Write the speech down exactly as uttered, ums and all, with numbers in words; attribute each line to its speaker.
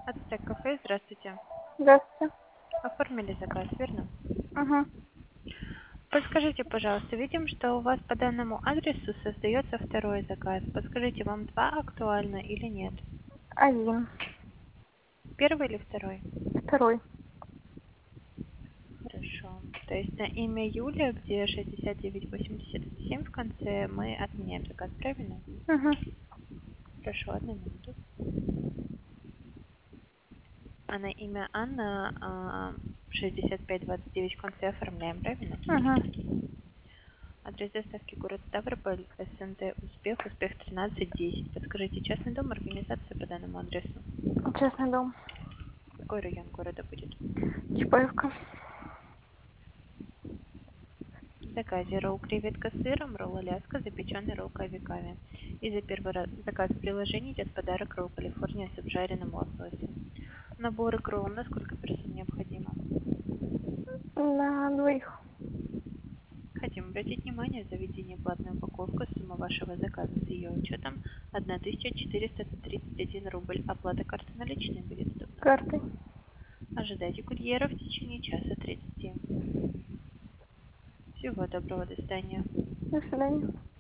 Speaker 1: Ацтек кафе, здравствуйте.
Speaker 2: Здравствуйте.
Speaker 1: Оформили заказ, верно?
Speaker 2: Угу.
Speaker 1: Подскажите, пожалуйста, видим, что у вас по данному адресу создается второй заказ. Подскажите, вам два актуально или нет?
Speaker 2: Один.
Speaker 1: Первый или второй?
Speaker 2: Второй.
Speaker 1: Хорошо. То есть на имя Юлия, где шестьдесят девять восемьдесят семь в конце, мы отменяем заказ, правильно?
Speaker 2: Угу.
Speaker 1: Хорошо, одну минуту. А на имя Анна а, шестьдесят пять двадцать девять в конце оформляем, правильно?
Speaker 2: Угу.
Speaker 1: Адрес доставки город Ставрополь, СНТ Успех, Успех тринадцать десять. Подскажите, частный дом, организация по данному адресу?
Speaker 2: Частный дом.
Speaker 1: Какой район города будет?
Speaker 2: Чапаевка.
Speaker 1: В заказе ролл креветка с сыром, ролл Аляска, запеченный ролл кави-кави. И за первый раз заказ в приложении идет подарок ролл Калифорния с обжаренным лососем. Наборы к роллам на сколько персон необходимо?
Speaker 2: На двоих.
Speaker 1: Хотим обратить внимание, заведение платная упаковка, сумма вашего заказа с ее учетом тысяча четыреста тридцать один рубль. Оплата карты наличной будет доступна.
Speaker 2: Картой.
Speaker 1: Ожидайте курьера в течение часа тридцати. Всего доброго, до свидания.
Speaker 2: До свидания.